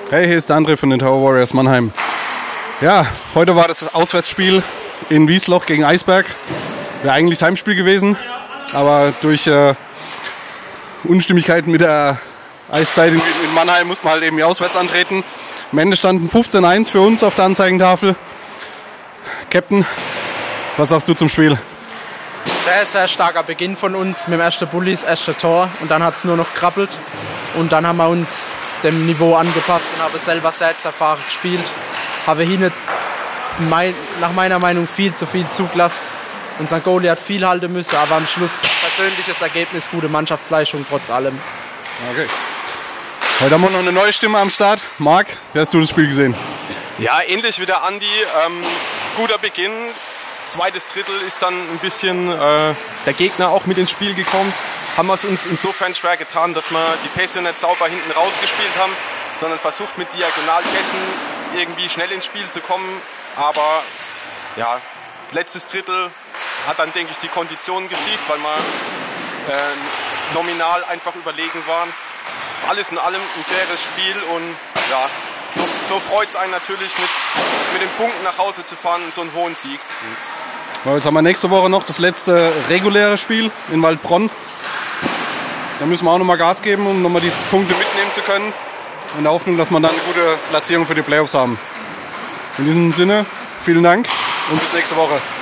Hey, hier ist der André von den Tower Warriors Mannheim. Ja, heute war das Auswärtsspiel in Wiesloch gegen Eisberg. Wäre eigentlich das Heimspiel gewesen, aber durch Unstimmigkeiten mit der Eiszeit in Mannheim musste man halt eben auswärts antreten. Am Ende standen 15:1 für uns auf der Anzeigentafel. Captain, was sagst du zum Spiel? Sehr, sehr starker Beginn von uns mit dem ersten Bulli, das erste Tor. Und dann hat es nur noch gekrabbelt. Und dann haben wir uns dem Niveau angepasst und haben selber sehr erfahren gespielt. Habe hier nicht, nach meiner Meinung, viel zu viel zugelassen. Und St. Goalie hat viel halten müssen, aber am Schluss persönliches Ergebnis, gute Mannschaftsleistung trotz allem. Okay. Heute haben wir noch eine neue Stimme am Start. Marc, wie hast du das Spiel gesehen? Ja, ähnlich wie der Andi. Guter Beginn. Zweites Drittel ist dann ein bisschen der Gegner auch mit ins Spiel gekommen. Haben wir es uns insofern schwer getan, dass wir die Pässe nicht sauber hinten rausgespielt haben, sondern versucht mit Diagonalpässen irgendwie schnell ins Spiel zu kommen. Aber ja, letztes Drittel hat dann, denke ich, die Konditionen gesiegt, weil wir nominal einfach überlegen waren. Alles in allem ein faires Spiel und ja, so freut es einen natürlich, mit den Punkten nach Hause zu fahren und so einen hohen Sieg. Jetzt haben wir nächste Woche noch das letzte reguläre Spiel in Waldbronn. Da müssen wir auch nochmal Gas geben, um nochmal die Punkte mitnehmen zu können. In der Hoffnung, dass wir dann eine gute Platzierung für die Playoffs haben. In diesem Sinne, vielen Dank und bis nächste Woche.